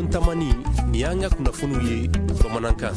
Kan tamani ni y'an ka kunnafoniw ye bamanankan.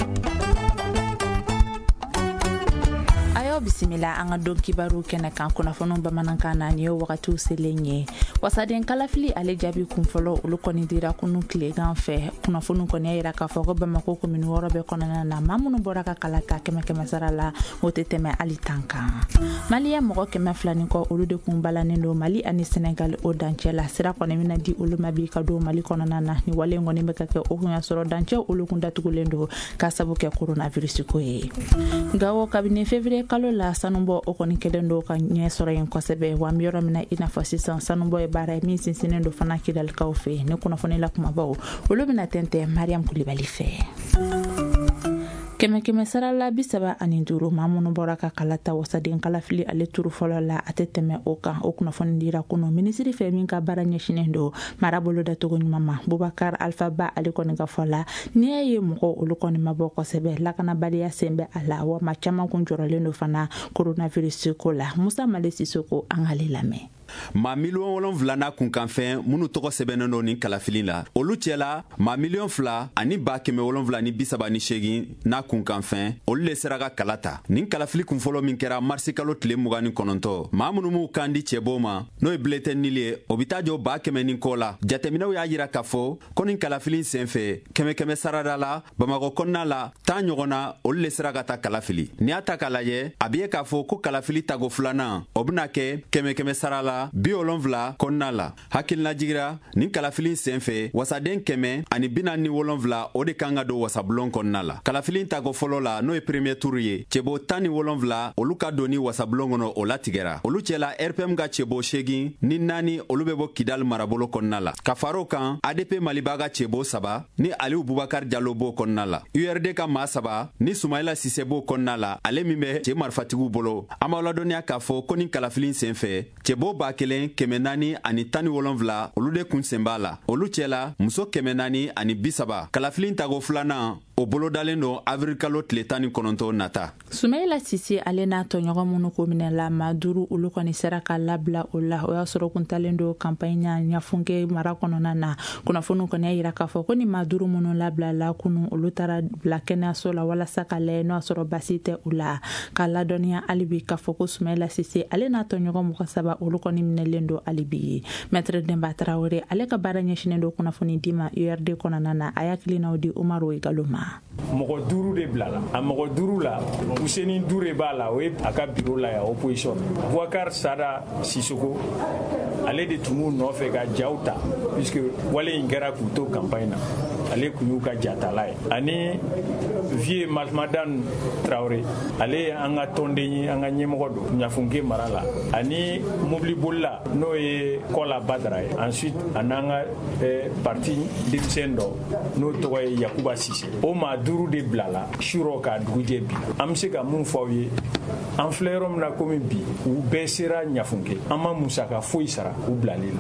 Ayo bisimila an ka don kibaru kɛnɛ kan kunnafoniw bamanankan na ni ye wagatiw selen ye. Wasaden kalafili ale jaabi kunfɔlɔ olu kɔni dira kunu tilegan fɛ. Kunnafoniw kɔni y'a yira k'a fɔ ko Bamako komini 6 bɛɛ kɔnɔna na maa minnu bɔra ka kala ta 100 sara la o tɛ tɛmɛ hali 10 kan. Maliyɛn mɔgɔ 200 kɔ olu de kun balannen don Mali ani Senegal o dancɛ la. Sira kɔni bɛna di olu ma bi ka don Mali kɔnɔna na ni wale kɔni bɛ ka kɛ o kun y'a sɔrɔ dancɛ olu kun datugulen don ka sabu kɛ coronavirus ko ye. Gawo kabini février kalo la sanubɔ o kɔni kɛlen don ka ɲɛ sɔrɔ yen kosɛbɛ wa mi yɔrɔ mina i n'a fɔ sisan sanubɔ ye baara ye min sinsinnen don fana Kidalikaw fɛ ne kunnafoni la kumabaw olu bɛna tɛntɛn Mariam Kulibali fɛ. 100 sara la 35 maa minnu bɔra ka kala ta wasaden kalafili ale turu fɔlɔ la a tɛ tɛmɛ o kan o kunnafoni dira kunu minisiri fɛ min ka baara ɲɛsinnen don marabolo dacogo ɲuman ma Bubakar Alpha Ba ale kɔni ka fɔ la n'i y'a ye mɔgɔ olu kɔni ma bɔ kosɛbɛ lakanabaliya sen bɛ a la wa maa caman kun jɔrɔlen don fana coronavirus ko la Musa Male Sisoko an k'ale lamɛn. Ma miliyɔn 7 kunkanfɛn minnu tɔgɔ sɛbɛnnen don nin kalafili la olu cɛla ma miliyɔn 2 ani 738 n'a kunkanfɛn olu le sera ka kala ta nin kalafili kunfɔlɔ min kɛra marisi kalo tile 29 maa minnu m'u kan di cɛbɔ ma n'o ye bulletin nili ye o bi taa jɔ 100 ni kɔ la jateminɛw y'a yira k'a fɔ ko nin kalafili senfɛ 100 sarada la Bamakɔ kɔnɔna la 10 ɲɔgɔnna olu le sera ka ta kalafili n'i y'a ta k'a lajɛ a bi ye k'a fɔ ko kalafili tago filanan o bena kɛ 100 sara la 70 kɔnɔna la hakilina jigira nin kalafili senfɛ wasaden 147 o de kan ka don wasabulon kɔnɔna la kalafili tago fɔlɔ la n'o ye premier tour ye cɛbo 17 olu ka don ni wasabulon kɔnɔ o latigɛra olu cɛla RPM ka cɛbo 8 ni 4 olu bɛ bɔ Kidal marabolo kɔnɔna la ka far'o kan ADP Maliba ka cɛbo 3 ni Aliou Bubakar Diallo b'o kɔnɔna la URD ka maa 3 ni Sumaila Sise b'o kɔnɔna la ale min bɛ cɛ marifatigiw bolo an b'a ladɔnniya k'a fɔ ko nin kalafili senfɛ cɛbo 417 ani 17 olu de kun sen b'a la olu cɛla muso 430 ani 30 kalafili tago filanan o bolo dalen don avril kalo tile 19 nata. Sumaila Sise ale n'a tɔɲɔgɔn minnu ko minɛ la maa 5 olu kɔni sera ka labila o la o y'a sɔrɔ kun talen don campagne ɲafunke mara kɔnɔna na kunnafoniw kɔni y'a yira k'a fɔ ko ni maa 5 minnu labila la kunu olu taara bila kɛnɛyaso la walasa ka lajɛ n'o y'a sɔrɔ basi tɛ u la ka ladɔnniya hali bi k'a fɔ ko Sumaila Sise ale n'a tɔɲɔgɔn mɔgɔ 3 olu kɔni minɛlen don hali bi Maître Demba Traoré ale ka baara ɲɛsinnen don kunnafoni di ma URD kɔnɔna na a y'akilinaw di Umaru Igalo ma. Mɔgɔ 5 de bilala a mɔgɔ 5 la Useni Dure b'a la o ye a ka bureau la ya opposition Boubacar Sada Sissoko ale de tun b'u nɔfɛ ka jaw ta puisque wale in kɛra k'u to campagne na ale kun y'u ka jatala ye ani Vie Malmadan Traoré ale an ka tɔnden ye an ka ɲɛmɔgɔ don ɲafunke mara la ani mobili bolila n'o ye Kɔla Badara ye ensuite an'an ka parti denmisɛn dɔ n'o tɔgɔ ye Yakuba Sise o maa 5 de bilala surɔ ka dugujɛ bi an bɛ se ka mun fɔ aw ye an filɛ yɔrɔ min na komi bi u bɛɛ sera ɲafunke an ma musaka foyi sara u bilalen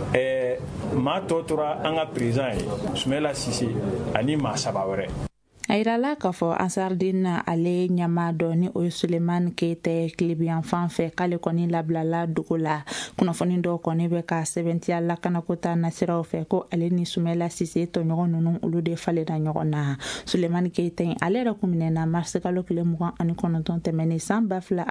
don maa tɔ tora an ka président ye Sumaila Sise ani maa 3 wɛrɛ. A yirala k'a fɔ Ansardine ale ɲama dɔ ni o ye Sulemani Keyita Kilebiyan fan fɛ k'ale kɔni labilala dugu la kunnafoni dɔw kɔni bɛ ka sɛbɛntiya lakanakota nasiraw fɛ ko ale ni Sumaila Sise tɔɲɔgɔn ninnu olu de falenna ɲɔgɔn na Sulemani Keyita ale yɛrɛ kun minɛna marisi kalo tile 29 tɛmɛnen san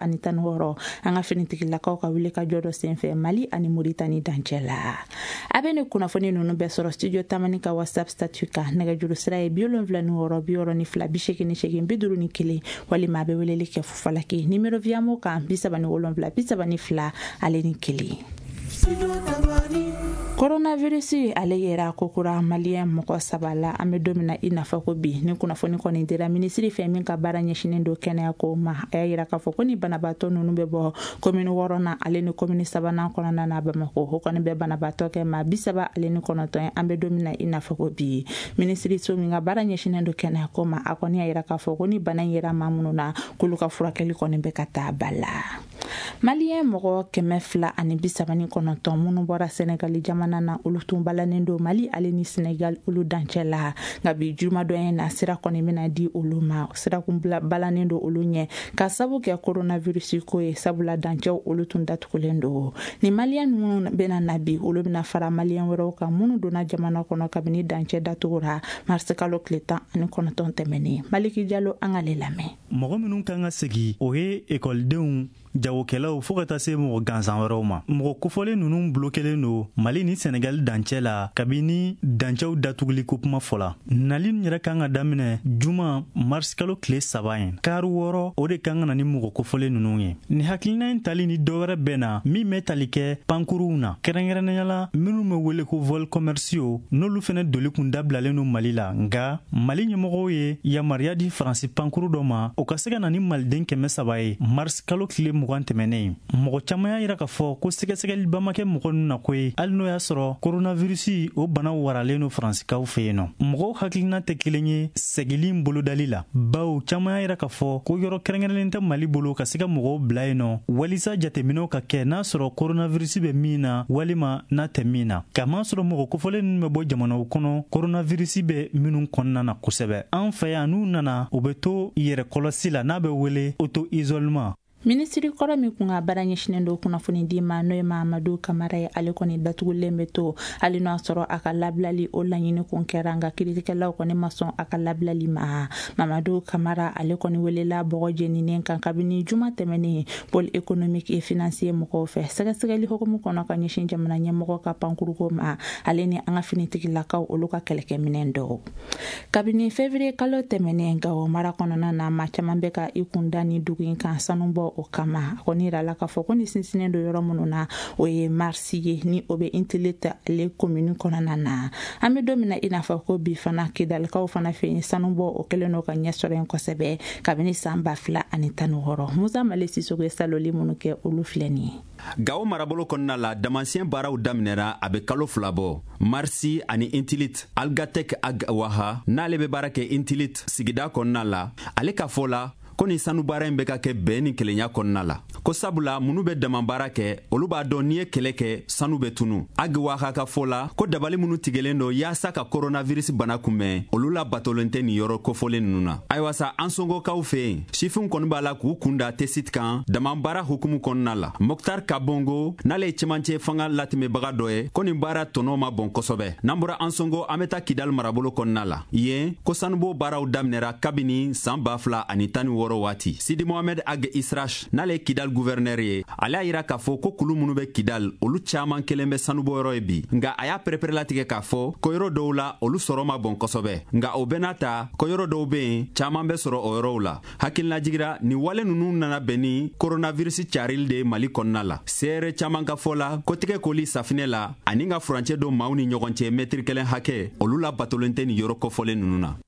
2016 an ka finitigilakaw ka wuli ka jɔ dɔ senfɛ Mali ani Moritani dancɛ la a bɛ ni kunnafoni ninnu bɛɛ sɔrɔ studio tamani ka WhatsApp statut kan nɛgɛjuru sira ye 76 ni 2 51 walima a bɛ weleli kɛ Fufalaki numéro Viamo kan 37 32 ale ni 1. Coronavirus ale yɛrɛ kokura maliyɛn mɔgɔ 3 la an bɛ don min na i n'a fɔ ko bi ni kunnafoni kɔni dira minisiri fɛ min ka baara ɲɛsinnen don kɛnɛya ko ma a y'a yira k'a fɔ ko ni banabaatɔ ninnu bɛ bɔ commune 6 na ale ni commune 3nan kɔnɔna na Bamako o kɔni bɛ banabaatɔ kɛ maa 39 ye an bɛ don min na i n'a fɔ ko bi minisiri so min ka baara ɲɛsinnen don kɛnɛya ko ma a kɔni y'a yira k'a fɔ ko ni bana in yera maa minnu na k'olu ka furakɛli kɔni bɛ ka taa ba la Malien mɔgɔ 239 minnu bɔra Senegali jamana na olu tun balanen do Mali ale ni Senegal olu dancɛ la nka bi jumadɔ in na sira kɔni bɛna di olu ma sira kun balanen do olu ɲɛ ka sabu kɛ coronavirus ko ye sabula dancɛw olu tun datugulen do ni Malien minnu bɛna na bi olu bɛna fara Malien wɛrɛw kan minnu donna jamana kɔnɔ kabini dancɛ datugura mars kalo tile 19 tɛmɛnen Maliki Jalo an ka le lamɛn mɔgɔ minnu kan ka segi o ye ekɔlidenw jagokɛlaw fo ka taa se mɔgɔ gansan wɛrɛw ma mɔgɔ kofɔlen ninnu blokelen do Mali ni Senegal dancɛ la kabini dancɛw datuguli ko kuma fɔla nali yɛrɛ kan ka daminɛ juma mars kalo tile 3 ye kari 6 o de kan ka na ni mɔgɔ kofɔlen ninnu ye ni hakilina in tali ni dɔwɛrɛ bɛna min bɛ tali kɛ pankuruw na kɛrɛnkɛrɛnnenya minnu bɛ wele ko vol commerciaux n'olu fɛnɛ doli kun dabilalen do Mali la nka Mali ɲɛmɔgɔw ye yamaruya di Faransi pankuru dɔ ma o ka se ka na ni maliden 300 ye mars kalo tile 20 tɛmɛnen mɔgɔ caman y'a yira k'a fɔ ko sɛgɛsɛgɛli bamakɛ mɔgɔ ninnu na ko ye hali n'o y'a sɔrɔ coronavirus o bana waralen no Faransikaw fɛ yen nɔ mɔgɔw hakilina tɛ kelen ye segili bolodali la bawo caman y'a yira k'a fɔ ko yɔrɔ kɛrɛnkɛrɛnlen tɛ Mali bolo ka se ka mɔgɔw bila yen nɔ walisa jateminɛw ka kɛ n'a sɔrɔ coronavirus bɛ min na walima n'a tɛ min na k'a sɔrɔ mɔgɔ kofɔlen ninnu bɛ bɔ jamanaw kɔnɔ coronavirus bɛ minnu kɔnɔna na kosɛbɛ an fɛ yan n'u nana o bɛ to yɛrɛ kɔlɔsi la n'a bɛ wele auto isolement Ministri kɔrɔ min kun ka baara ɲɛsinen do kunnafoni di ma n'o ye Mahamadou Kamara ye ale kɔni datugulen bɛ to hali n'a sɔrɔ a ka labilali o laɲini kun kɛra nka kiiritigɛlaw kɔni ma sɔn a ka labilali ma Mahamadou Kamara ale kɔni welela bɔgɔ jeninen kan kabini juma tɛmɛnen pôle économique et financier mɔgɔw fɛ sɛgɛsɛgɛli hukumu kɔnɔ ka ɲɛsin jamana ɲɛmɔgɔ ka pankuruko ma ale ni an ka finitigilakaw olu ka kɛlɛkɛminɛn dɔw kabini février kalo tɛmɛnen Gao mara kɔnɔna na maa caman bɛ ka i kunda ni dugu in kan sanubɔ o kama a kɔni yirala k'a fɔ ko ni sinsinnen do yɔrɔ minnu na o ye marsi ye ni o bɛ Intilite ale commune kɔnɔna na an bɛ don min na i n'a fɔ ko bi fana Kidalikaw fana fɛ yen sanubɔ o kɛlen do ka ɲɛ sɔrɔ yen kosɛbɛ kabini san 2016 Musa Male Sisoko ye saloli minnu kɛ olu filɛ nin ye Gao marabolo kɔnɔna la damasiyɛn baaraw daminɛra a bɛ kalo 2 bɔ marsi ani Intilite Algatec Ag Waha n'ale bɛ baara kɛ Intilite sigida kɔnɔna la ale ka fɔ la ko ni sanu baara in bɛ ka kɛ bɛn ni kelenya kɔnɔna la ko sabula minnu bɛ dama baara kɛ olu b'a dɔn n'i ye kɛlɛ kɛ sanu bɛ tunu Agwaha ka fɔ la ko dabali minnu tigɛlen do yaasa ka coronavirus bana kunbɛn olu la batolen tɛ nin yɔrɔ kofɔlen ninnu na ayiwa sa an sɔngɔkaw fɛ yen sifinw kɔni b'a la k'u kunda tɛsiti kan dama baara hukumu kɔnɔna la Mokhtar Kabongo n'ale ye cɛmancɛ fanga latɛmɛbaga dɔ ye ko nin baara tɔnɔ ma bɔn kosɛbɛ n'an bɔra an sɔngɔ an bɛ taa Kidal marabolo kɔnɔna la yen ko sanubo baaraw daminɛra kabini san 2016 waati Sidi Mohamed Ag Isrash n'ale Kidal gouverneur ye ale a yira k'a fɔ ko kulu minnu bɛ Kidal olu caman kelen bɛ sanubɔ yɔrɔ ye bi nka a y'a pɛrɛpɛrɛlatigɛ k'a fɔ ko yɔrɔ dɔw la olu sɔrɔ ma bɔn kosɛbɛ nka o bɛɛ n'a ta ko yɔrɔ dɔw bɛ yen caman bɛ sɔrɔ o yɔrɔw la hakililajigira ni wale ninnu nana bɛn ni coronavirus carili de ye Mali kɔnɔna la seere caman ka fɔ la ko tigɛ koli safinɛ la ani ka furancɛ don maaw ni ɲɔgɔn cɛ mɛtiri 1 hakɛ olu la batolen tɛ ni yɔrɔ kɔfɔlen ninnu na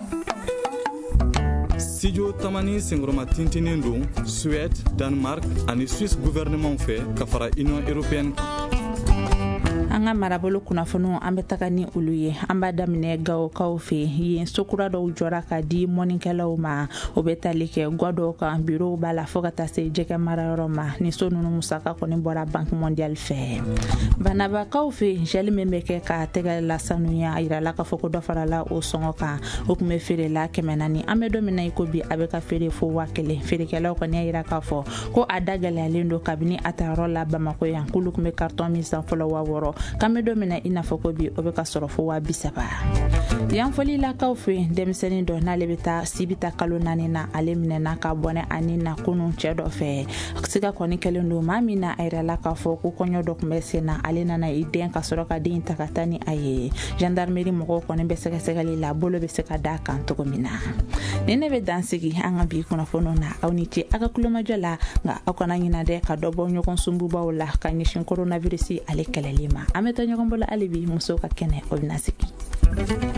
Studio Tamani Sengroma tintinin don Suède, Danemark ani Suisse gouvernement fɛ ka fara Union Européenne an ka marabolo kunnafoniw an bɛ taga ni olu ye an b'a daminɛ Gawokaw fɛ yen sokura dɔw jɔra ka di mɔnikɛlaw ma o bɛ tali kɛ gwa dɔw kan bureau b'a la fo ka taa se jɛgɛ marayɔrɔ ma ni so ninnu musaka kɔni bɔra Banque mondiale fɛ Banabakaw fɛ gel min bɛ kɛ ka tɛgɛ lasanuya a yirala k'a fɔ ko dɔ farala o sɔngɔ kan o tun bɛ feerela 400 an bɛ don min na i ko bi a bɛ ka feere fo 1000 feerekɛlaw kɔni y'a yira k'a fɔ ko a da gɛlɛyalen don kabini a tayɔrɔ la Bamako yan k'olu tun bɛ carton min san fɔlɔ 6000 k'an bɛ don min na i n'a fɔ ko bi o bɛ ka sɔrɔ fo 30,000 yan folilakaw fɛ denmisɛnnin dɔ n'ale bɛ taa sibita kalo 4 na ale minɛna ka bɔnɛ ani na kunun cɛ dɔ fɛ siga kɔni kɛlen don maa min na a yirala k'a fɔ ko kɔɲɔ dɔ tun bɛ sen na ale nana i den ka sɔrɔ ka den ta ka taa ni a ye gendarmerie mɔgɔw kɔni bɛ sɛgɛsɛgɛli la bolo bɛ se ka da kan cogo min na ni ne bɛ dansigi an ka bi kunnafoniw na aw ni ce aw ka kulomajɔ la nka aw kana ɲinɛ dɛ ka dɔ bɔ ɲɔgɔn sunbubaw la ka ɲɛsin coronavirus ale kɛlɛli ma an bɛ taa ɲɔgɔn bolo hali bi musow ka kɛnɛ o bɛna sigi